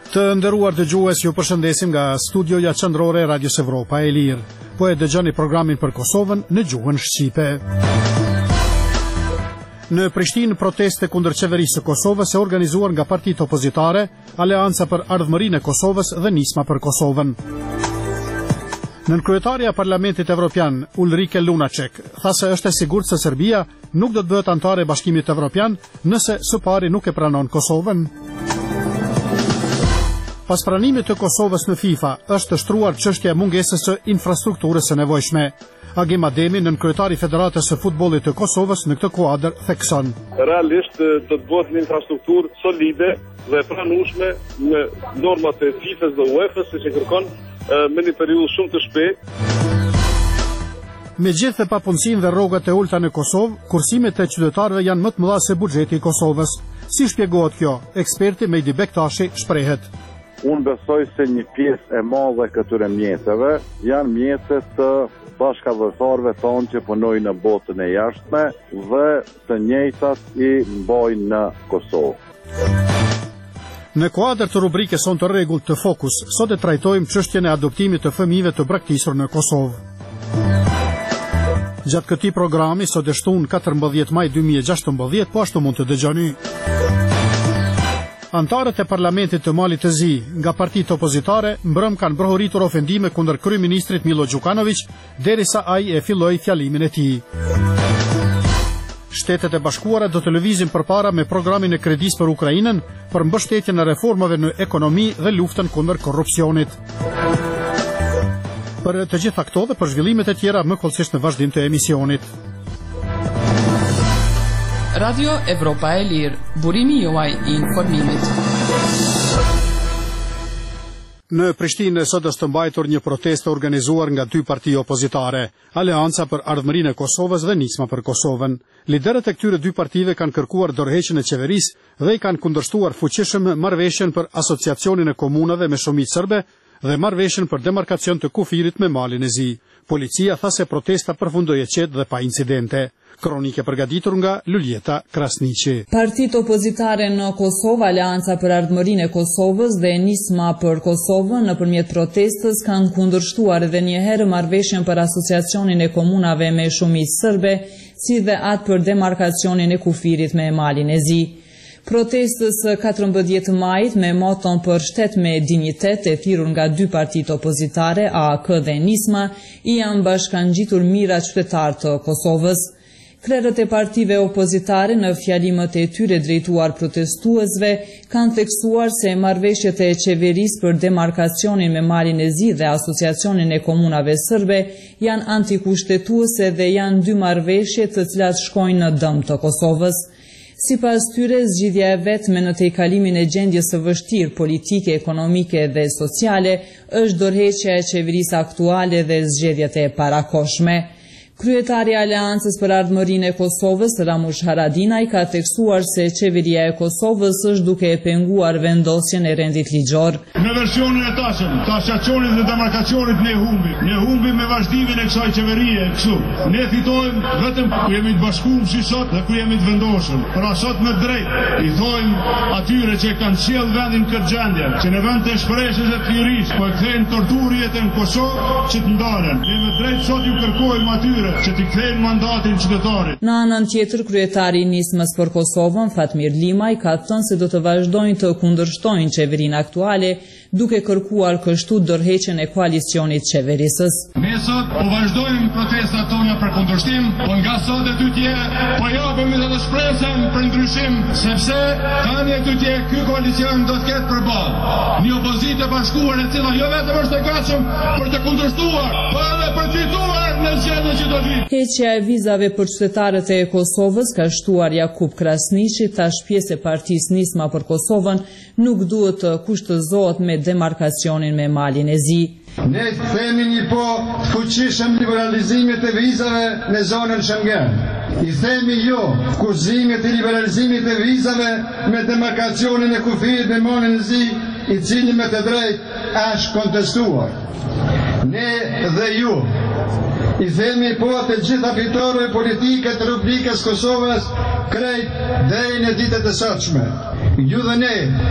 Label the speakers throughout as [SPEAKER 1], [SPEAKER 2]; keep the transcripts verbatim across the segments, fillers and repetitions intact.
[SPEAKER 1] Të nderuar dëgjues, ju përshëndesim nga studioja qendrore e Radios Evropa e Lirë. Po e dëgjoni programin për Kosovën në gjuhën shqipe. Në Prishtinë, proteste kundër qeverisë së Kosovës e organizuar nga partitë opozitare, Aleanca për Ardhmërinë e Kosovës dhe Nisma për Kosovën. Nënkryetaria e Parlamentit Evropian, Ulrike Lunacek, tha se është e sigurt se Serbia nuk do të bëhet anëtare e Bashkimit Evropian nëse së pari nuk e pranon Kosovën. Pas pranimit të Kosovës në FIFA, është të shtruar çështja e mungesës së infrastrukturës së nevojshme. Agim Ademi, nënkryetari i Federatës së Futbollit të Kosovës, në këtë kuadër thekson.
[SPEAKER 2] Realisht do të bëhet një infrastrukturë solide dhe e pranueshme në normat e FIFA-s dhe UEFA-s, siç e kërkon me një periudhë shumë të shpejtë.
[SPEAKER 1] Megjithëse papunësinë dhe rrogat e ulta në Kosovë, kursimet e qytetarëve janë më të mëdha se buxheti i Kosovës. Si shpjegohet kjo? Eksperti Mejdi Bektashi shprehet.
[SPEAKER 3] Unë besoj se një pjesë e madhe këtyre mjeteve janë mjetet të bashkëdhëtarëve tonë që punojnë në botën e jashtme dhe të njëjtat i mbajnë në Kosovë.
[SPEAKER 1] Në kuadër të rubrikës Son të rregullt të Fokus, sot e trajtojmë çështjen e adoptimit të fëmijëve të braktisur në Kosovë. Gjatë këtij programi, sot e shtunë katërmbëdhjetë maj dy mijë e gjashtëmbëdhjetë, po ashtu mund të dëgjoni. Antarët e Parlamentit të Malit të Zi, nga partitë opozitare, mbrëm kanë brohuritur ofendime kundër kryeministrit Milo Đukanović, derisa ai e filloi fjalimin e tij. Shtetet e Bashkuara do të lëvizin përpara me programin e kredisë për Ukrainën për mbështetjen e reformave në ekonomi dhe luftën kundër korrupsionit. Për të gjitha këto dhe për zhvillimet e tjera, më kollësisht në vazhdim të emisionit.
[SPEAKER 4] Radio Evropa e Lirë, burimi juaj i informimit.
[SPEAKER 1] Në Prishtinë sot është të mbajtur një protestë organizuar nga dy parti opozitare, Aleanca për Ardhmërinë e Kosovës dhe Nisma për Kosovën. Liderët e këtyre dy partive kanë kërkuar dorëheqjen e qeverisë dhe i kanë kundërshtuar fuqishëm marrëveshjen për asociacionin e komunave me shumicë serbe dhe marrëveshjen për demarkacion të kufirit me Malin e Zi. Policia tha se protesta përfundoi e qetë dhe pa incidente. Kronike përgatitur nga Luljeta Krasniqi.
[SPEAKER 5] Partitë opozitare në Kosovë, Aleanca për Ardhmërinë e Kosovës dhe Nisma për Kosovën nëpërmjet protestës kanë kundërshtuar edhe një herë marrëveshjen për asociacionin e komunave me shumicë serbe, si dhe atë për demarkacionin e kufirit me Malin e Zi. Protestës katërmbëdhjetë majit me moton për shtet me dinjitet e thirrur nga dy partitë opozitare, A K dhe Nisma, i janë bashkangjitur mijëra qytetarë të Kosovës. Krerët e partive opozitare në fjalimet e tyre drejtuar protestuesve kanë theksuar se marrëveshjet e qeverisë për demarkacionin me Malin e Zi dhe asociacionin e komunave serbe janë antikushtetuese dhe janë dy marrëveshje të cilat shkojnë në dëm të Kosovës. Sipas tyre, zgjidhja e vetme në tejkalimin e gjendjes së vështirë politike, ekonomike dhe sociale është dorëheqja e qeverisë aktuale dhe zgjedhjet e parakohshme. Kryetari i Aleancës për Ardhmërinë e Kosovës, Ramush Haradinaj, ka theksuar se qeveria e Kosovës është duke e penguar vendosjen e rendit ligjor.
[SPEAKER 6] Në versionin e tashëm, tashacionit dhe demarkacionit ne humbi. Ne humbi me vazhdimin e kësaj qeverie kështu. Ne fitojmë vetëm ku jemi të bashkuar si sot dhe ku jemi të vendosur. Pra sot me drejt i thojmë atyre që kanë sjell vendin këtë gjendje, që në vend të shprehjes së lirisë po e kthejnë torturjet në Kosovë që të ndalen. Ne me drejt sot ju kërkojmë atyre që t'i kthejnë mandatin qytetarit.
[SPEAKER 5] Në anën tjetër, kryetari i Nismës për Kosovën, Fatmir Limaj, ka thënë se do të vazhdojnë të kundërshtojnë qeverinë aktuale, duke kërkuar kështu dorëheqjen e koalicionit qeverisës.
[SPEAKER 6] Ne sot po vazhdojmë protestat tona për kundërshtim, po nga sot e dytje po japim edhe shpresën për ndryshim, sepse tani e dytje ky koalicion do të ketë përballë një opozitë e bashkuar e cila jo vetëm është e gatshëm për të kundërshtuar, por edhe për të fituar në zgjedhjet që do vi.
[SPEAKER 5] Heqja e vizave për qytetarët e Kosovës, ka shtuar Jakub Krasniqi, tash pjesë e partisë Nisma për Kosovën, nuk duhet të kushtëzohet me demarkacionin me Malin e Zi.
[SPEAKER 7] Ne themi një po të fuqishëm liberalizimit e vizave në zonën Schengen. I themi jo kushtimit e liberalizimit e vizave me demarkacionin e kufirit me Malin e Zi, i cili me të drejtë është kontestuar. Ne dhe ju i themi po të gjitha fitorëve politike të Republikës Kosovës krejt deri në ditët e sotshme. Ju dhe ne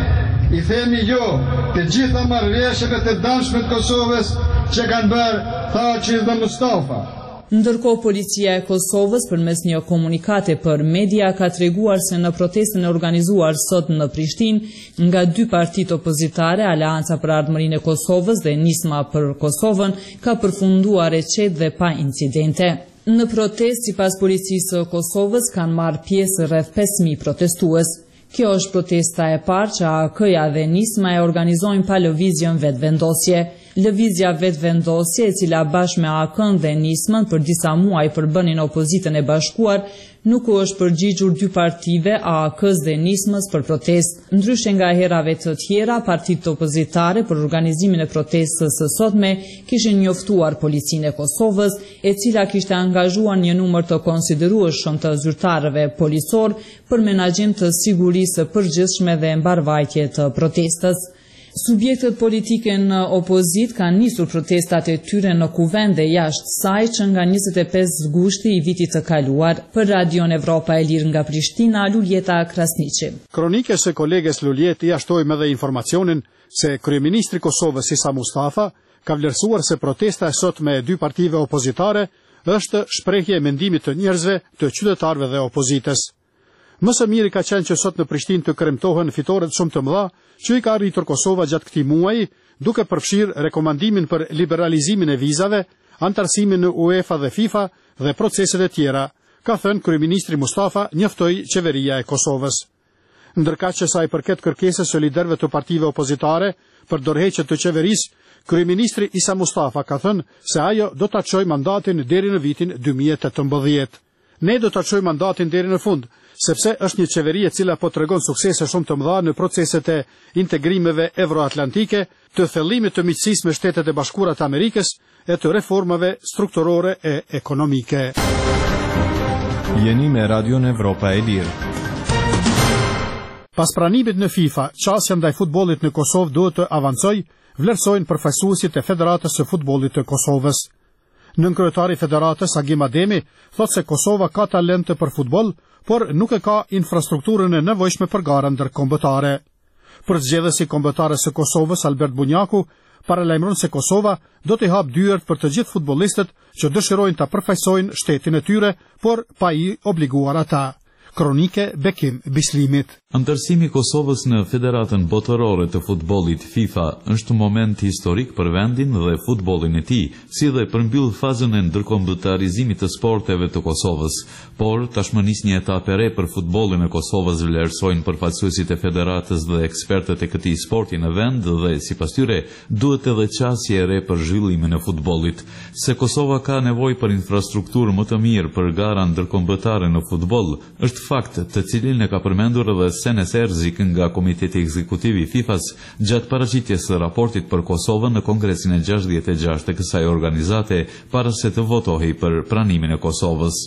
[SPEAKER 7] I themi jo të gjitha marrëveshjeve të dashme të Kosovës që kanë bërë Thaçi dhe Mustafa.
[SPEAKER 5] Ndërkohë, policia e Kosovës përmes një komunikate për media ka treguar se në protestën e organizuar sot në Prishtinë nga dy partitë opozitare, Aleanca për Ardhmërinë e Kosovës dhe Nisma për Kosovën, ka përfunduar e qetë dhe pa incidente. Në protestë, sipas policisë së Kosovës, kanë marrë pjesë rreth pesë mijë protestues. Kjo është protesta e parë që A K-ja dhe Nisma e organizojnë pa lëvizjen vetvendosje. Lëvizja vetvendosje, e cila bashkë me A K-n dhe Nismën për disa muaj përbënin opozitën e bashkuar, nuk u është përgjigjur dy partive, A K-s dhe Nismës, për protestë. Ndryshe nga herave të tjera, partitë opozitare për organizimin e protestës së sotme kishin njoftuar policinë e Kosovës, e cila kishte angazhuar një numër të konsiderueshëm të zyrtarëve policor për menaxhim të sigurisë së përgjithshme dhe mbarvajtje të protestës. Subjektët politike në opozit kanë nisur protestat e tyre në kuvende jashtë saj që nga njëzet e pesë gushti i vitit të kaluar. Për Radion Evropa e Lirë nga Prishtina, Luljeta Krasniqi.
[SPEAKER 1] Kronikës së kolegës Luljet i ashtojmë edhe informacionin se kryeministri Kosovës Isa Mustafa ka vlerësuar se protesta e sot me dy partive opozitare është shprehje e mendimit të njerëzve, të qytetarëve dhe opozitës. Më së miri ka qenë që sot në Prishtinë të kremtohen fitoret shumë të mëdha që i ka arritur Kosova gjatë këtij muaji, duke përfshirë rekomandimin për liberalizimin e vizave, antarësimin në UEFA dhe FIFA dhe proceset e tjera, ka thënë kryeministri Mustafa, njoftoi qeveria e Kosovës. Ndërkaq që sa i përket kërkesës së liderëve të partive opozitare për dorëheqje të qeverisë, kryeministri Isa Mustafa ka thënë se ajo do ta çojë mandatin deri në vitin dy mijë e tetëmbëdhjetë. Ne do ta çojmë mandatin deri në fund, sepse është një qeveri e cila po tregon suksese shumë të mëdha në proceset e integrimeve euroatlantike, të thellimit të miqësisë me Shtetet e Bashkuara të Amerikës e të reformave strukturore e ekonomike.
[SPEAKER 8] Jeni me Radion Evropa e Lirë.
[SPEAKER 1] Pas pranimit në FIFA, qasja ndaj futbollit në Kosovë duhet të avancojë, vlerësojnë përfaqësuesit e Federatës së Futbollit të Kosovës. Nënkryetari i Federatës Agim Ademi thotë se Kosova ka talente për futboll, por nuk e ka infrastrukturën e nevojshme për gara ndërkombëtare. Përzgjedhësi kombëtare së Kosovës Albert Bunjaku paralajmëron se Kosova do t'i hap dyert për të gjithë futbollistët që dëshirojnë ta përfaqësojnë shtetin e tyre, por pa i obliguar ata. Kronike Bekim Bislimit.
[SPEAKER 9] Antarësimi i Kosovës në Federatën Botërore të Futbollit FIFA është moment historik për vendin dhe futbollin e tij, si dhe përmbyll fazën e ndërkombëtarizimit të sporteve të Kosovës. Por tashmë nis një etapë e re për futbollin e Kosovës, vlerësojnë përfaqësuesit e federatës dhe ekspertët e këtij sporti në vend dhe sipas tyre duhet edhe qasje e re për zhvillimin e futbollit. Se Kosova ka nevojë për infrastrukturë më të mirë për gara ndërkombëtare në futboll, është fakt të cilin e ka përmendur edhe Senes Erzik nga Komiteti Ekzekutiv i FIFA-s gjatë paraqitjes së raportit për Kosovën në Kongresin e gjashtëdhjetë e gjashtë të kësaj organizate para se të votohej për pranimin e Kosovës.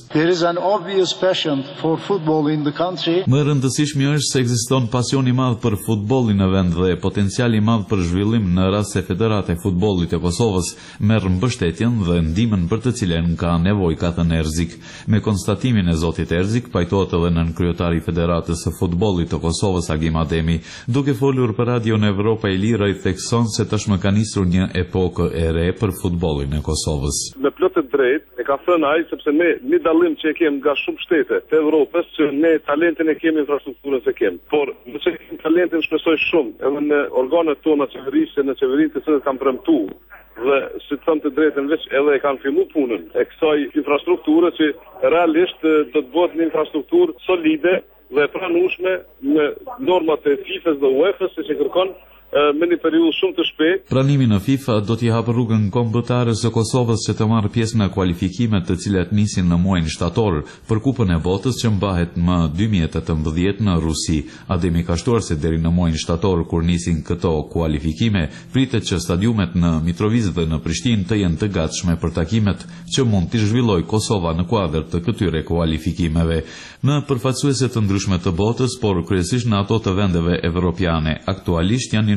[SPEAKER 9] Më rëndësishme është se ekziston pasion i madh për futbollin në vend dhe potencial i madh për zhvillim në rast se Federata e Futbollit e Kosovës merr mbështetjen dhe ndihmën për të cilën ka nevojë, ka thënë Erzik. Me konstatimin e zotit Erzik pajtohet edhe nënkryetari i Federatës së Futbollit të Kosovës Agim Ademi, duke folur për Radion Evropa e Lirë, i thekson se tashmë ka nisur një epokë e re për futbollin e Kosovës.
[SPEAKER 2] Me plot të drejtë e ka thënë ai, sepse ne një dallim që e kemi nga shumë shtete të Evropës, që ne talentin e kemi, infrastrukturën se kemi. Por nëse kemi talentin, shpresoj shumë edhe në organet tona qeverisë, në qeverinë të cilët kanë premtuar dhe si të thëmë të drejtën veç edhe e kanë fillu punën e kësaj infrastrukturë që realisht do të bëhet një infrastrukturë solide dhe e pranueshme në normat e FIFA-s dhe UEFA-s, siç e kërkon me një periudhë shumë të shpejtë.
[SPEAKER 9] Pranimi në FIFA do t'i hapë rrugën kombëtare së Kosovës që të marrë pjesë në kualifikimet të cilat nisin në muajin shtator për Kupën e Botës që mbahet më dy mijë e tetëmbëdhjetë në Rusi. Ademi ka shtuar se deri në muajin shtator kur nisin këto kualifikime, pritet që stadiumet në Mitrovic dhe në Prishtinë të jenë të gatshme për takimet që mund t'i zhvillojë Kosova në kuadër të këtyre kualifikimeve. Në përfaqësuese të ndryshme të botës, por kryesisht në ato të vendeve evropiane, aktualisht janë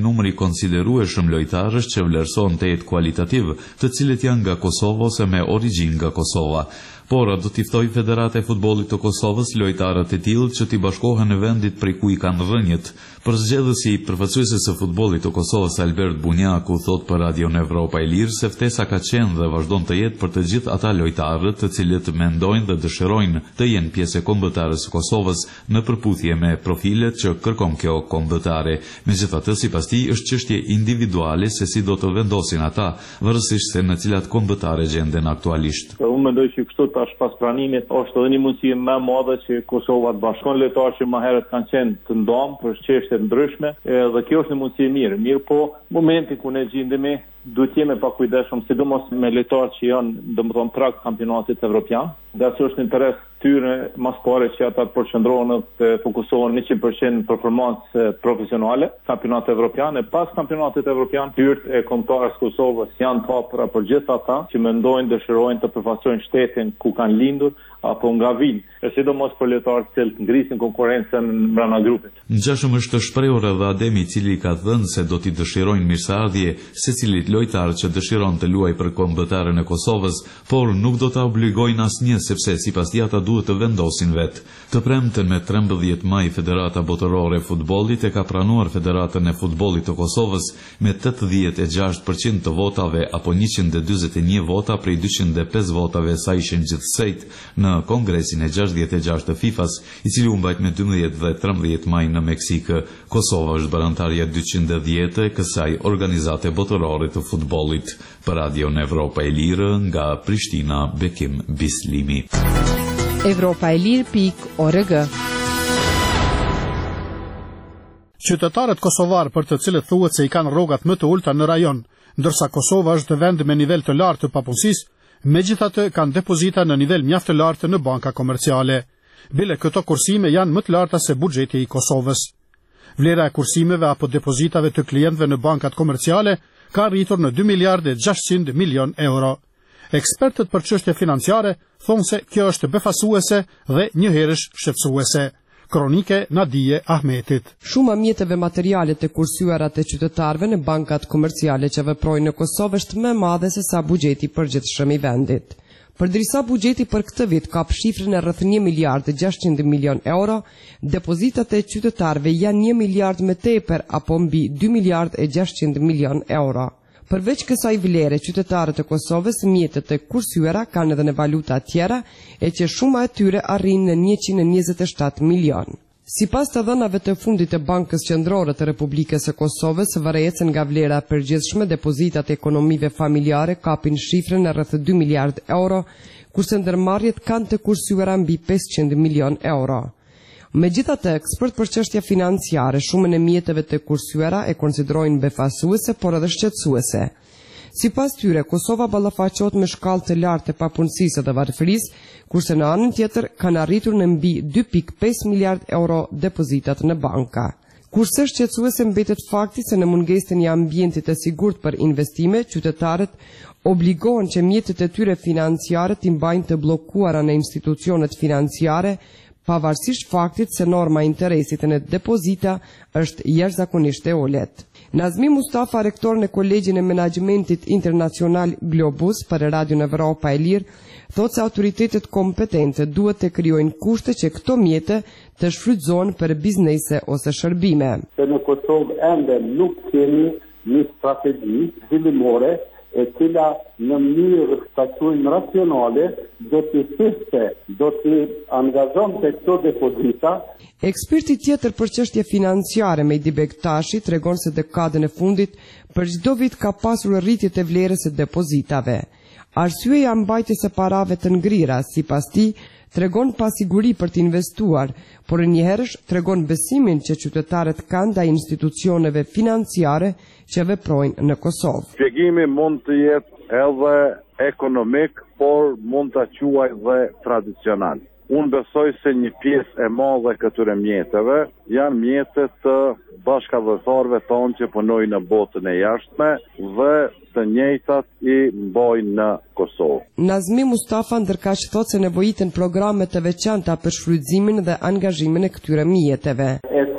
[SPEAKER 9] numër i konsiderueshëm lojtarësh që vlerësohen të jetë kualitativ, të cilët janë nga Kosova ose me origjinë nga Kosova. Por do t'i ftoj Federata e Futbollit të Kosovës lojtarët e tillë që t'i bashkohen në vendit prej ku i kanë rënjët. Përzgjedhësi i përfaqësueses së futbollit të Kosovës Albert Bunjaku thot për Radio Evropa e Lirë se ftesa ka qenë dhe vazhdon të jetë për të gjithë ata lojtarët të cilët mendojnë dhe dëshirojnë të jenë pjesë e kombëtare së Kosovës në përputhje me profilet që kërkon kjo kombëtare. Megjithatë, sipas tij është çështje individuale se si do të vendosin ata, varësisht se në cilat kombëtare gjenden aktualisht.
[SPEAKER 10] Unë mendoj që kështu tash pas pranimit është edhe një mundësi më e madhe që Kosova të bashkon lojtarë që më herët kanë qenë të ndomë për çështje të ndryshme, dhe kjo është një mundësi e mirë. Mirë po, momenti ku ne gjendemi, duhet jemi pa kujdesshëm, sidomos me lojtarë që janë domethënë prag kampionatit evropian. Dhe ashtu është në interes tyre mas pare që ata të përqendrohen të fokusohen njëqind përqind në performancë profesionale, kampionatit evropian, e pas kampionatit evropian, tyrt e kombëtarës Kosovës janë të hapura për gjithë ata që mendojnë, dëshirojnë të përfaqësojnë shtetin ku kanë lindur apo nga vinë, e sidomos për lojtarët që ngrisin konkurrencën brenda grupit.
[SPEAKER 9] Ngjashëm është shprehur edhe Ademi, i cili ka thënë se do t'i dëshirojnë mirëseardhje secilit lojtar që dëshiron të luajë për kombëtaren e Kosovës, por nuk do ta obligojnë asnjë sepse sipas tij ata duhet të vendosin vetë. Të premten me trembëdhjetë maj Federata Botërore e Futbollit e ka pranuar Federatën e Futbollit të Kosovës me tetëdhjetë e gjashtë përqind të votave apo njëqind e dyzet e një vota prej dyqind e pesë votave sa ishin gjithsejt në Kongresin e gjashtëdhjetë e gjashtë të FIFA-s, i cili u mbajt me dymbëdhjetë dhe trembëdhjetë maj në Meksikë. Kosova është barantarja dyqind e dhjetë e kësaj organizate botërore të futbollit. Për Radio Evropa e Lirë nga Prishtina, Bekim Bislimi.
[SPEAKER 11] Evropa e Lirë pikë org.
[SPEAKER 1] Qytetarët kosovar për të cilët thuhet se i kanë rrogat më të ulta në rajon, ndërsa Kosova është vend me nivel të lartë të papunësisë, megjithatë kanë depozita në nivel mjaft të lartë në banka komerciale. Bile këto kursime janë më të larta se buxheti i Kosovës. Vlera e kursimeve apo depozitave të klientëve në bankat komerciale ka rritur në dy miliardë e gjashtëqind milion euro. Ekspertët për çështje financiare thonë se kjo është befasuese dhe njëherësh shqetësuese. Kronike Nadije Ahmetit.
[SPEAKER 11] Shuma mjeteve materiale të kursyera të qytetarëve në bankat komerciale që veprojnë në Kosovë është më e madhe se sa buxheti përgjithshëm i vendit. Përdrisa buxheti për këtë vit ka shifrën e rreth një miliard e gjashtëqind milion euro, depozitat e qytetarëve janë një miliard më tepër apo mbi dy miliard e gjashtëqind milion euro. Përveç kësaj vlere, qytetarët e Kosovës mjetet e kursyera kanë edhe në valuta tjera, e që shuma e tyre arrin në njëqind e njëzet e shtatë milion. Sipas të dhënave të fundit të Bankës Qendrore të Republikës së Kosovës, vërejtën nga vlera e përgjithshme, depozitat e ekonomive familjare kapin shifrën e rreth dy miliard euro, kurse ndërmarrjet kanë të kursyera mbi pesëqind milion euro. Megjithatë, ekspert për çështje financiare, shumën e mjeteve të kursyera e konsiderojnë befasuese, por edhe shqetësuese. Sipas tyre, Kosova ballafaqohet me shkallë të lartë të papunësisë dhe varfërisë, kurse në anën tjetër kanë arritur në mbi dy pikë pesë miliard euro depozitat në banka. Kurse shqetësuese mbetet fakti se në mungesën e ambientit të sigurt për investime, qytetarët obligohen që mjetet e tyre financiare të mbajnë të bllokuara në institucionet financiare, pavarësisht faktit se norma e interesit në depozita është jashtëzakonisht e ulët. Nazmi Mustafa, rektor në Kolegjin e Menaxhmentit Internacional Globus për Radio Evropa e Lirë, thotë se autoritetet kompetente duhet të krijojnë kushte që këto mjete të shfrytëzohen për biznese ose shërbime.
[SPEAKER 10] Në Kosovë ende nuk kemi një strategji zhvillimore e cila në mënyrë të quajmë racionale do të thithë, do të angazhon të këto depozita.
[SPEAKER 11] Eksperti tjetër për çështje financiare Mehdi Bektashi tregon se dekadën e fundit për çdo vit ka pasur rritje të vlerës së depozitave. Arsyeja mbajtjes së parave të ngrira, sipas tij, tregon pasiguri për të investuar, por njëherësh tregon besimin që qytetarët kanë ndaj institucioneve financiare që veprojnë në Kosovë.
[SPEAKER 3] Shpjegimi mund të jetë edhe ekonomik, por mund ta quaj dhe tradicional. Unë besoj se një pjesë e madhe këtyre mjeteve janë mjetet të bashkëdhëtarëve tonë që punojnë në botën e jashtme dhe të njëjtat i mbojnë në Kosovë.
[SPEAKER 11] Nazmi Mustafa ndërkaq thotë se nevojiten programe të veçanta për shfrytëzimin dhe angazhimin e këtyre mjeteve.
[SPEAKER 10] E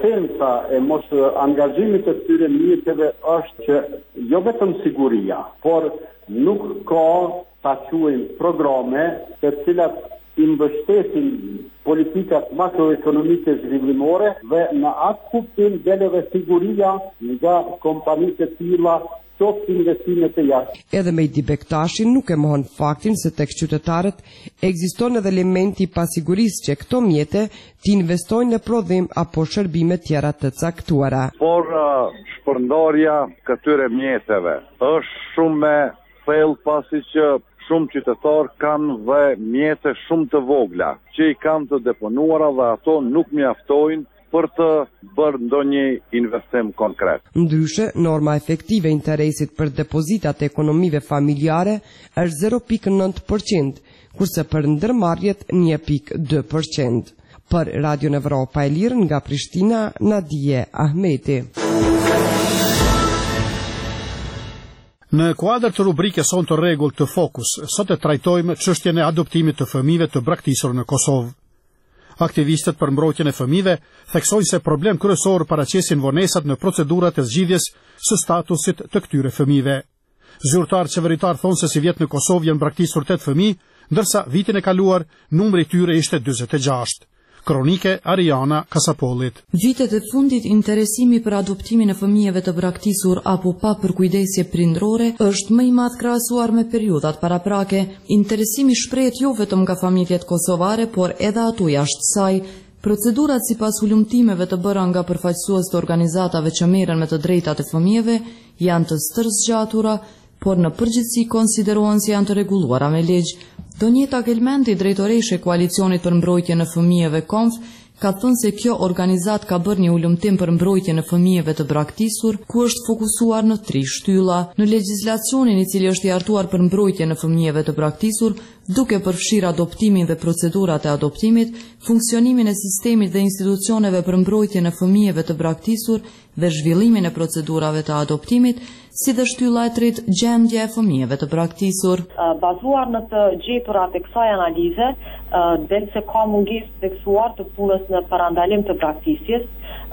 [SPEAKER 10] esenca e mos angazhimit të këtyre mjeteve është që jo vetëm siguria, por nuk ka ta quajmë programe të cilat i mbështesin politikat makroekonomike zhvillimore dhe në atë kuptim del edhe siguria nga kompanitë të tilla qoftë investime të jashtë.
[SPEAKER 11] Edhe Mejdi Bektashi nuk e mohon faktin se tek qytetarët ekziston edhe elementi i pasigurisë që këto mjete të investojnë në prodhim apo shërbime tjera të caktuara.
[SPEAKER 3] Por uh, shpërndarja këtyre mjeteve është shumë me thellë pasi që shumë qytetarë kanë dhe mjete shumë të vogla që i kanë të deponuara dhe ato nuk mjaftojnë për të bërë ndonjë investim konkret.
[SPEAKER 11] Ndryshe, norma efektive interesit për depozitat e ekonomive familjare është zero pikë nëntë përqind, kurse për ndërmarrjet një pikë dy përqind. Për Radio Evropa e Lirë nga Prishtina, Nadije Ahmeti.
[SPEAKER 1] Në kuadër të rubrikës Son të rregull të Fokus, sot e trajtojmë çështjen e adoptimit të fëmijëve të braktisur në Kosovë. Aktivistët për mbrojtjen e fëmijëve theksojnë se problem kryesor paraqesin vonesat në procedurat e zgjidhjes së statusit të këtyre fëmijëve. Zyrtar qeveritar thonë se si vjet në Kosovë janë braktisur tetë fëmijë, ndërsa vitin e kaluar numri i tyre ishte dyzet e gjashtë. Kronike Ariana Kasapollit.
[SPEAKER 12] Vitet e fundit interesimi për adoptimin e fëmijëve të braktisur apo pa përkujdesje prindrore është më i madh krahasuar me periudhat paraprake. Interesimi shprehet jo vetëm nga familjet kosovare, por edhe ato jashtë saj. Procedurat sipas hulumtimeve të bëra nga përfaqësues të organizatave që merren me të drejtat e fëmijëve janë të stërzgjatura, por në përgjithësi konsiderohen se janë të rregulluara me ligj. Donjeta Gelmendi, drejtoreshe e Koalicionit për mbrojtjen e fëmijëve Konf, ka thënë se kjo organizat ka bërë një ulëmtim për mbrojtjen e fëmijëve të braktisur, ku është fokusuar në tri shtylla. Në legjislacionin i cili është i hartuar për mbrojtjen e fëmijëve të braktisur, duke përfshirë adoptimin dhe procedurat e adoptimit, funksionimin e sistemit dhe institucioneve për mbrojtjen e fëmijëve të braktisur dhe zhvillimin e procedurave të adoptimit, si dhe shtylla e tretë gjendja e fëmijëve të braktisur.
[SPEAKER 13] Bazuar në të gjeturat e kësaj analize, del se ka mungesë theksuar të punës në parandalim të braktisjes,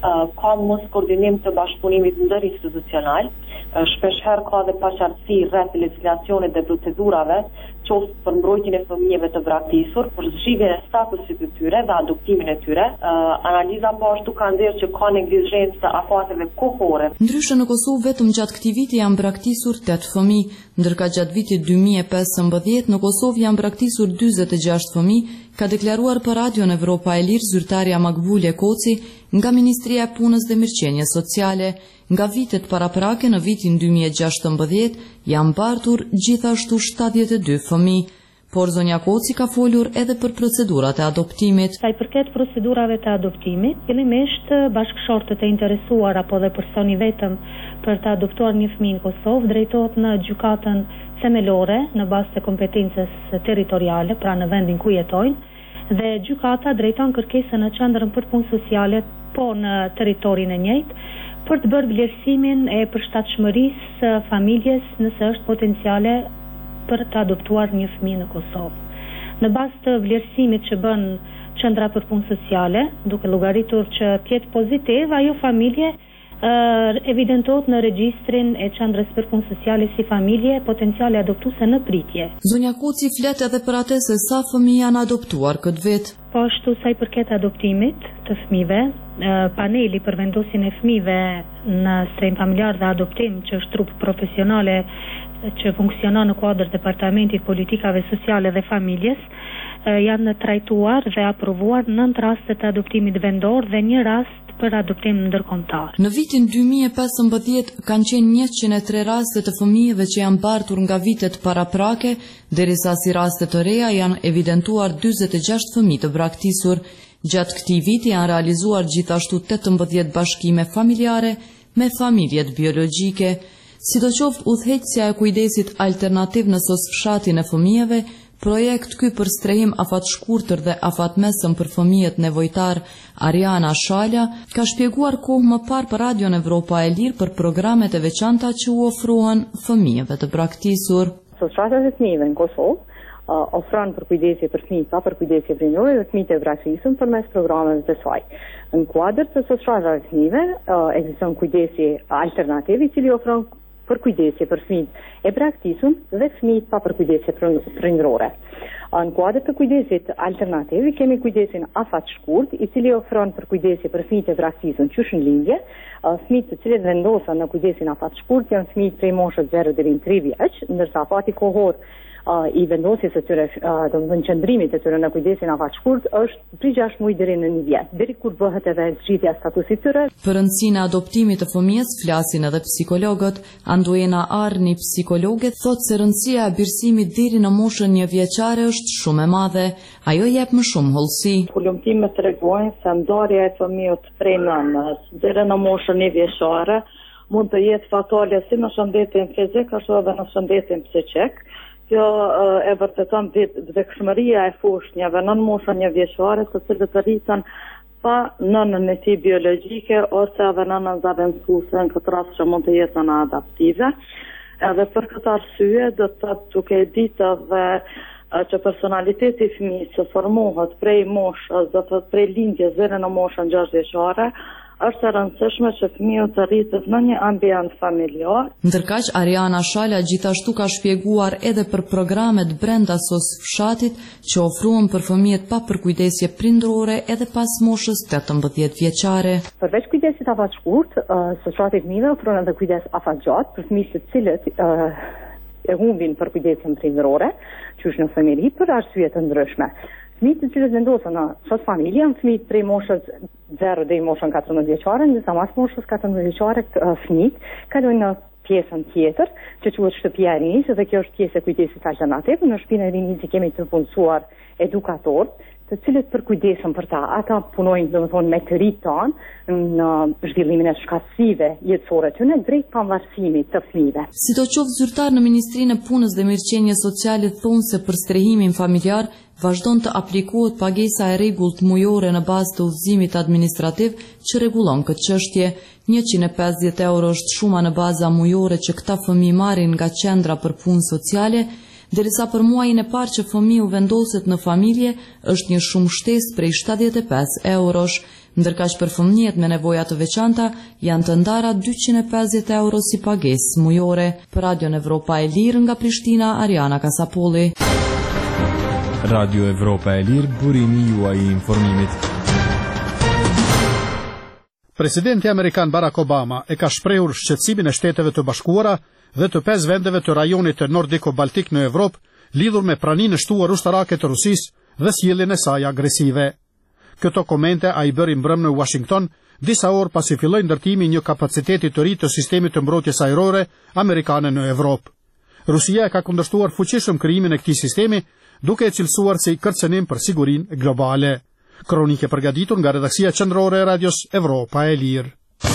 [SPEAKER 13] ka mos koordinim të bashkëpunimit ndërinstitucional, shpeshherë ka dhe paqartësi rreth legjislacionit dhe procedurave, qoftë për mbrojtjen e fëmijëve të braktisur, për zgjidhjen e statusit të tyre dhe adoptimin e tyre. Analiza po ashtu ka nxjerrë që ka neglizhencë të afateve kohore.
[SPEAKER 12] Ndryshe në Kosovë vetëm gjatë këtij viti janë braktisur tetë fëmijë, ndërka gjatë vitit dy mijë e pesëmbëdhjetë në Kosovë janë braktisur dyzet e gjashtë fëmijë, ka deklaruar për Radio Evropa e Lirë zyrtarja Makbule Koci nga Ministria e Punës dhe Mirëqenies Sociale. Nga vitet paraprake në vitin dy mijë e gjashtëmbëdhjetë janë mbartur gjithashtu shtatëdhjetë e dy fëmijë. Por zonja Koci ka folur edhe për procedurat e adoptimit.
[SPEAKER 14] Sa i përket procedurave të adoptimit, fillimisht bashkëshortët e interesuar apo dhe personi vetëm për të adoptuar një fëmijë në Kosovë drejtohet në gjykatën themelore në bazë të kompetencës territoriale, pra në vendin ku jetojnë, dhe gjykata drejton kërkesën në qendrën për punë sociale po në territorin e njëjtë për të bërë vlerësimin e përshtatshmërisë së familjes nëse është potenciale për të adoptuar një fëmijë në Kosovë. Në bazë të vlerësimit që bën qendra për punë sociale, duke llogaritur që të jetë pozitiv, ajo familje uh, evidentohet në regjistrin e qendrës për punë sociale si familje potenciale adoptuese në pritje.
[SPEAKER 12] Zonja Koci flet edhe për atë se sa fëmijë janë adoptuar këtë vit.
[SPEAKER 14] Po ashtu sa i përket adoptimit të fëmijëve, paneli për vendosjen e fëmijëve në strehim familjar dhe adoptim, që është trup profesionale që funksionon në kuadër Departamentit Politikave Sociale dhe Familjes, janë trajtuar dhe aprovuar nëntë raste të adoptimit vendor dhe një rast për adoptim ndërkombëtar.
[SPEAKER 12] Në vitin dy mijë e pesëmbëdhjetë kanë qenë njëqind e tre raste të fëmijëve që janë mbartur nga vitet paraprake, derisa si raste të reja janë evidentuar dyzet e gjashtë fëmijë të braktisur. Gjatë këtij viti janë realizuar gjithashtu tetëmbëdhjetë bashkime familjare me familjet biologjike. Sidoqoftë udhëheqësja e kujdesit alternativ në sosfshatin e fëmijëve, projekt ky për strehim afat shkurtër dhe afat mesëm për fëmijët nevojtar, Ariana Shalja, ka shpjeguar kohë më parë për Radio Evropa e Lirë për programet e veçanta që u ofruan fëmijëve të braktisur.
[SPEAKER 15] Sosfshatet e fëmijëve në Kosovë uh, ofron për kujdesje për fëmijët pa për kujdesje prindërore dhe fëmijët e braktisur përmes programeve të saj. Në kuadër të shoqëravave të fëmijëve uh, ekziston kujdesje alternativ i cili ofron për kujdesje për fëmijët e braktisur dhe fëmijët pa për kujdesje prindërore. Në kuadër të kujdesit alternativ kemi kujdesin afat shkurt, i cili ofron për kujdesje për fëmijët e braktisur qysh në lindje. Fëmijët të cilët vendosen në kujdesin afat shkurt janë fëmijët prej moshës zero deri në tre vjeç, ndërsa afati kohor Uh, i vendosjes së tyre, uh, domethënë qëndrimit të tyre në kujdesin afat shkurt është prej gjashtë muaj deri në një vjet, deri kur bëhet edhe zgjidhja e statusit të tyre.
[SPEAKER 12] Për rëndësinë e adoptimit të fëmijës flasin edhe psikologët. Anduena Arni, psikologe, thotë se rëndësia e birësimit deri në moshën një vjeçare është shumë e madhe. Ajo jep më shumë hollësi.
[SPEAKER 16] Kulumtimet tregojnë se ndarja e fëmijës prej nënës deri në moshën një vjeçare mund të jetë fatale si në shëndetin fizik ashtu edhe në shëndetin psiqik. Kjo uh, e vërteton vdekshmëria e foshnjave nën moshën një vjeçare, të cilët rriten pa nënën e tij biologjike ose edhe nënën zavendësuese, në këtë rast që mund të jetë nëna adaptive. Edhe për këtë arsye do të thotë duke ditë edhe uh, që personaliteti i fëmijës që formohet prej moshës, do të thotë prej lindjes deri në moshën gjashtë vjeçare, është e rëndësishme që fëmiu të rritet në një ambient familjar.
[SPEAKER 12] Ndërkaq Ariana Shala gjithashtu ka shpjeguar edhe për programet brenda sos fshatit që ofruan për fëmijët pa përkujdesje prindërore edhe pas moshës tetëmbëdhjetë vjeçare.
[SPEAKER 15] Përveç kujdesit afat shkurt, uh, shoqati i fëmijëve ofron edhe kujdes afat gjatë për fëmijët të cilët uh, e humbin përkujdesjen prindërore, qysh në familji për arsye të ndryshme. Fëmijët të cilët vendosen në çdo familje janë fëmijët prej moshës zero deri në moshën katërmbëdhjetë vjeçare, ndërsa mas moshës katërmbëdhjetë vjeçare fëmijët kalojnë në pjesën tjetër, që quhet shtëpia e rinisë, dhe kjo është pjesë e kujdesit alternativ. Në shtëpinë e rinisë kemi të punësuar edukatorë, të cilët përkujdesen për ta. Ata punojnë, domethënë, me të rinjt tanë në zhvillimin e shkatësive jetësore të tyre drejt pavarësimit të fëmijëve.
[SPEAKER 12] Sidoqoftë zyrtar në Ministrinë e Punës dhe Mirëqenies Sociale thonë se për strehimin familjar vazhdon të aplikohet pagesa e rregullt mujore në bazë të udhëzimit administrativ që rregullon këtë çështje. njëqind e pesëdhjetë euro është shuma në baza mujore që këta fëmijë marrin nga qendra për punë sociale, derisa për muajin e parë që fëmiu vendoset në familje është një shumë shtesë prej shtatëdhjetë e pesë eurosh, ndërkaq për fëmijët me nevoja të veçanta janë të ndara dyqind e pesëdhjetë euro si pagesë mujore. Për Radion Evropa e Lirë nga Prishtina, Ariana Kasapolli.
[SPEAKER 8] Radio Evropa e Lirë, burimi juaj i informimit.
[SPEAKER 1] Presidenti Amerikan Barack Obama e ka shprehur shqetësimin e Shteteve të Bashkuara dhe të pesë vendeve të rajonit të Nordiko-Baltik në Evropë lidhur me praninë e shtuar ushtarake të Rusisë dhe sjelljen e saj agresive. Këto komente ai bëri mbrëm në Washington, disa orë pasi filloi ndërtimi një kapaciteti të ri të sistemit të mbrojtjes ajrore amerikane në Evropë. Rusia e ka kundërshtuar fuqishëm krijimin e këtij sistemi, duke e cilësuar si kërcënim për sigurinë globale. Kronike përgatitur nga redaksia qendrore e Radios Evropa e Lirë.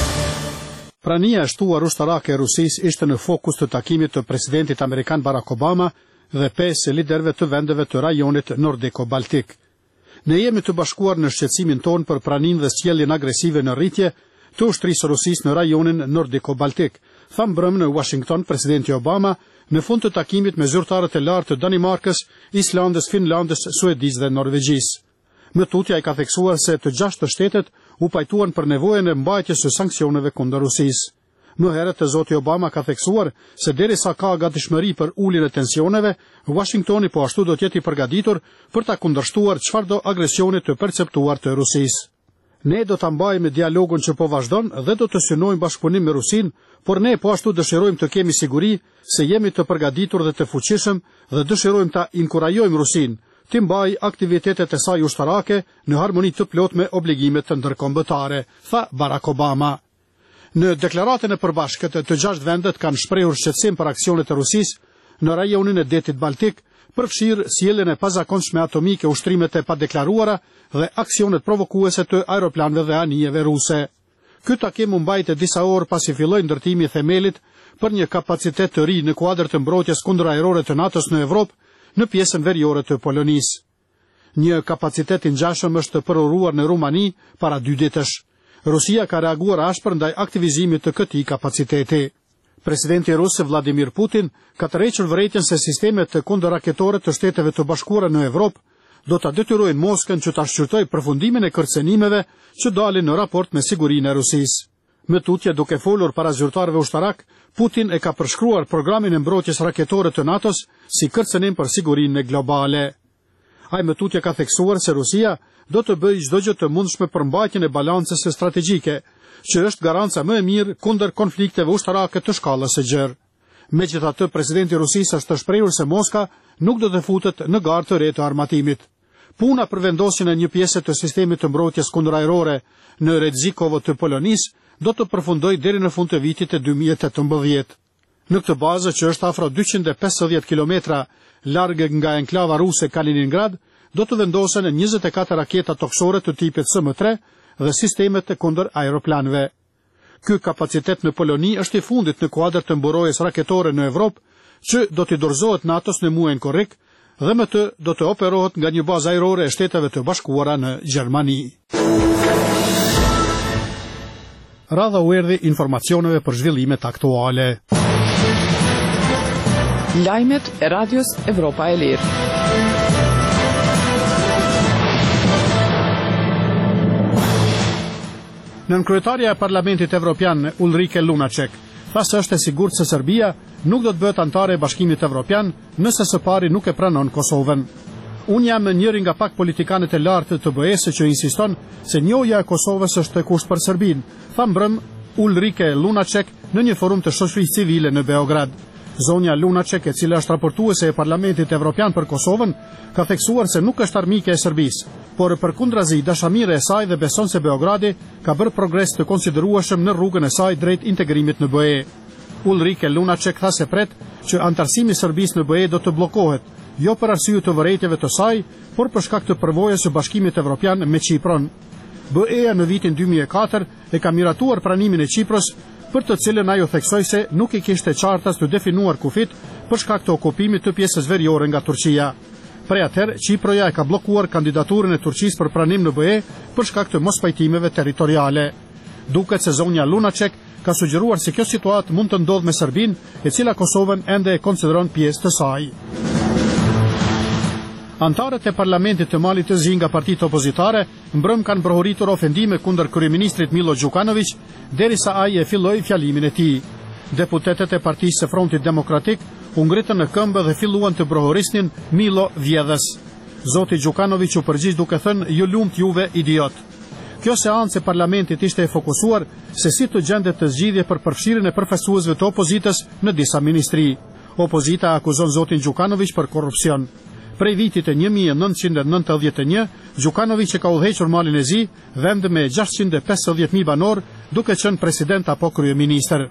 [SPEAKER 1] Prania e shtuar ushtarake e Rusisë ishte në fokus të takimit të presidentit amerikan Barack Obama dhe pesë liderëve të vendeve të rajonit Nordiko-Baltik. Ne jemi të bashkuar në shqetësimin ton për praninë dhe sjelljen agresive në rritje të ushtrisë Rusisë në rajonin Nordiko-Baltik, tha mbrëm në Washington presidenti Obama në fund të takimit me zyrtarët e lartë të Danimarkës, Islandës, Finlandës, Suedisë dhe Norvegjisë. Më tutje ai ka theksuar se të gjashtë shtetet u pajtuan për nevojën e mbajtjes së sanksioneve kundër Rusisë. Më herët zoti Obama ka theksuar se derisa ka gatishmëri për uljen e tensioneve, Washingtoni po ashtu do të jetë i përgatitur për ta kundërshtuar çfarëdo agresioni të perceptuar të Rusisë. Ne do ta mbajmë dialogun që po vazhdon dhe do të synojmë bashkëpunim me Rusinë, por ne po ashtu dëshirojmë të kemi siguri se jemi të përgatitur dhe të fuqishëm dhe dëshirojmë ta inkurajojmë Rusinë të mbaj aktivitetet e saj ushtarake në harmoni të plot me obligimet të ndërkombëtare, tha Barack Obama. Në deklaratën e përbashkët, të gjashtë vendet kanë shprehur shqetësim për aksionet e Rusisë në rajonin e detit Baltik, përfshirë sjelljen e pazakonshme atomike, ushtrimet e padeklaruara dhe aksionet provokuese të aeroplanëve dhe anijeve ruse. Ky takim u mbajtë disa orë pasi filloi ndërtimi i themelit për një kapacitet të ri në kuadër të mbrojtjes kundërajrore të NATO-s në Evropë, në pjesën veriore të Polonisë. Një kapacitet i ngjashëm është përuruar në Rumani para dy ditësh. Rusia ka reaguar ashpër ndaj aktivizimit të këtij kapaciteti. Presidenti rus Vladimir Putin ka tërhequr vërejtjen se sistemet të kundërraketore të Shteteve të Bashkuara në Evropë do ta detyrojnë Moskën që ta shqyrtojë përfundimin e kërcenimeve që dalin në raport me sigurinë e Rusisë. Me tutje duke folur para zyrtarëve ushtarak, Putin e ka përshkruar programin e mbrojtjes raketore të NATO-s si kërcenim për sigurinë globale. Ai me tutje ka theksuar se Rusia do të bëjë çdo gjë të mundshme për mbajtjen e balancës strategjike, që është garanca më e mirë kundër konflikteve ushtarake të shkallës së gjerë. Megjithatë, presidenti i Rusisë është shprehur se Moska nuk do të futet në garë të re të armatimit. Puna për vendosjen e një pjese të sistemit të mbrojtjes kundërajrore në Redzikovo të Polonisë do të përfundojë deri në fund të vitit të dy mijë e tetëmbëdhjetë. Në këtë bazë, që është afro dyqind e pesëdhjetë kilometra larg nga enklava ruse Kaliningrad, do të vendosen njëzet e katër raketa toksore të tipit S M tre dhe sistemet e kundër aeroplanëve. Ky kapacitet në Poloni është i fundit në kuadër të mburojtjes raketore në Evropë, që do t'i dorëzohet NATO-s në muajin korrik dhe me të do të operohet nga një bazë ajrore e Shteteve të Bashkuara në Gjermani. Radha u erdhi informacioneve për zhvillimet aktuale.
[SPEAKER 4] Lajmet e Radios Evropa e Lirë.
[SPEAKER 1] Nënkryetaria e Parlamentit Evropian Ulrike Lunacek tha se është e sigurt se Serbia nuk do të bëhet antare e Bashkimit Evropian nëse së pari nuk e pranon Kosovën. Unë jam njëri nga pak politikanët e lartë të B E-s që insiston se njohja e Kosovës është e kusht për Serbinë, tha mbrëm Ulrike Lunacek në një forum të shoqërisë civile në Beograd. Zonja Lunacek, e cila është raportuese e Parlamentit Evropian për Kosovën, ka theksuar se nuk është armike e Serbisë, por përkundrazi dashamire e saj dhe beson se Beogradi ka bërë progres të konsiderueshëm në rrugën e saj drejt integrimit në B E. Ulrike Lunacek tha se pret që antarësimi i Serbisë në B E do të bllokohet, jo për arsye të vërejtjeve të saj, por për shkak të përvojës së Bashkimit Evropian me Çiprin. B E-ja në vitin dy mijë e katër e ka miratuar pranimin e Çipros, për të cilën ajo theksoi se nuk i kishte qartas të definuar kufit për shkak të okupimit të pjesës veriore nga Turqia. Prej atëherë, Çiproja e ka bllokuar kandidaturën e Turqisë për pranim në B E për shkak të mospajtimeve territoriale. Duket se zonja Lunacek ka sugjeruar se kjo situatë mund të ndodhë me Serbinë, e cila Kosovën ende e konsideron pjesë të saj. Antarët e Parlamentit të Malit të Zi nga partitë opozitare mbrëm kanë prohoritur ofendime kundër kryeministrit Milo Đukanović derisa ai e filloi fjalimin e tij. Deputetët e Partisë së Frontit Demokratik u ngritën në këmbë dhe filluan të brohorisnin Milo vjedhës. Zoti Đukanović u përgjigj duke thënë: "Ju lumt juve idiot." Kjo seancë e parlamentit ishte e fokusuar se si të gjendet të zgjidhje për përfshirjen e përfaqësuesve të opozitës në disa ministri. Opozita akuzon zotin Đukanović për korrupsion. Prej vitit e një mijë e nëntëqind e nëntëdhjetë e një, Đukanović e ka udhëhequr Malin e Zi, vend me gjashtëqind e pesëdhjetë mijë banor, duke qenë president apo kryeministër.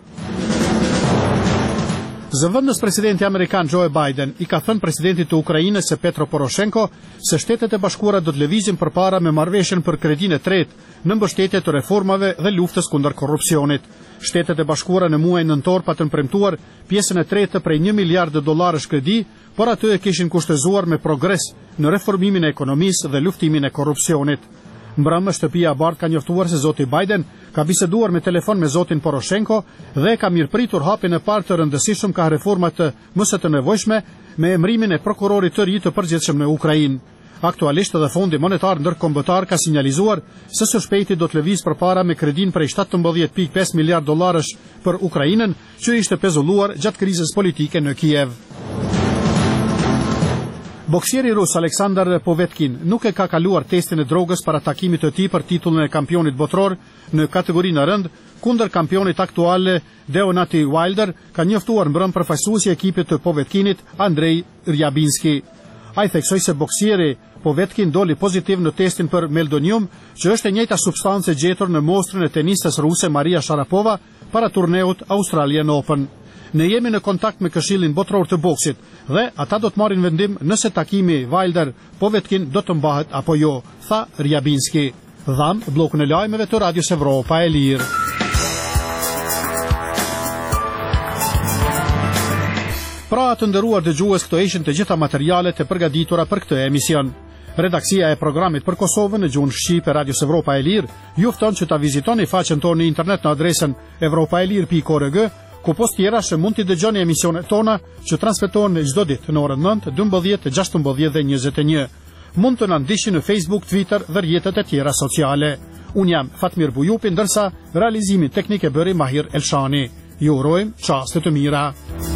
[SPEAKER 1] Zëvendës presidenti amerikan Joe Biden i ka thënë presidentit të Ukrainës se Petro Poroshenko se Shtetet e Bashkuara do të lëvizin përpara me marrëveshjen për kredinë e tretë në mbështetje të reformave dhe luftës kundër korrupsionit. Shtetet e Bashkuara në muajin nëntor patën premtuar pjesën e tretë prej një miliardë dollarësh kredi, por atë e kishin kushtëzuar me progres në reformimin e ekonomisë dhe luftimin e korrupsionit. Mbrëmë, shtëpia e Bardhë ka njoftuar se zoti Biden ka biseduar me telefon me zotin Poroshenko dhe ka mirëpritur hapjen e parë të rëndësishëm ka reforma të mësë të nevojshme me emërimin e prokurorit të ri të përgjithshëm në Ukrainë. Aktualisht edhe Fondi Monetar Ndërkombëtar ka sinjalizuar se së shpejti do të lëviz përpara me kredin prej shtatëmbëdhjetë pikë pesë miliardë dollarësh për Ukrainën, që ishte pezulluar gjatë krizës politike në Kiev. Boksieri rus Aleksandar Povetkin nuk e ka kaluar testin e drogës para takimit të tij për titullin e kampionit botror në kategorinë rënd kundër kampionit aktuale Deontay Wilder, ka njoftuar mbrëm përfaqësuesi i ekipit të Povetkinit Andrei Rjabinski. Ai theksoi se boksieri Povetkin doli pozitiv në testin për meldonium, që është e njëjta substancë gjetur në mostrën e tenistes ruse Maria Sharapova para turneut Australian Open. Ne jemi në kontakt me Këshillin Botror të Boksit dhe ata do të marrin vendim nëse takimi Wilder Povetkin do të mbahet apo jo, tha Rjabinski. Dham bllokun e lajmeve të Radios Evropa e Lirë. Pra të nderuar dëgjues, këto ishin të gjitha materialet e përgatitura për këtë emision. Redaksia e programit për Kosovën në gjuhën shqipe Radios Evropa e Lirë ju fton që ta vizitoni faqen tonë në internet në adresën evropaelir pikë org, ku post tjera që mund t'i dëgjoni emisionet tona që transmetohen çdo ditë në orën nëntë, dymbëdhjetë, gjashtëmbëdhjetë dhe njëzet e një. Mund të na ndiqni në Facebook, Twitter dhe rrjetet e tjera sociale. Unë jam Fatmir Bujupi, ndërsa realizimin teknik e bëri Mahir Elshani. Ju urojmë çaste të mira.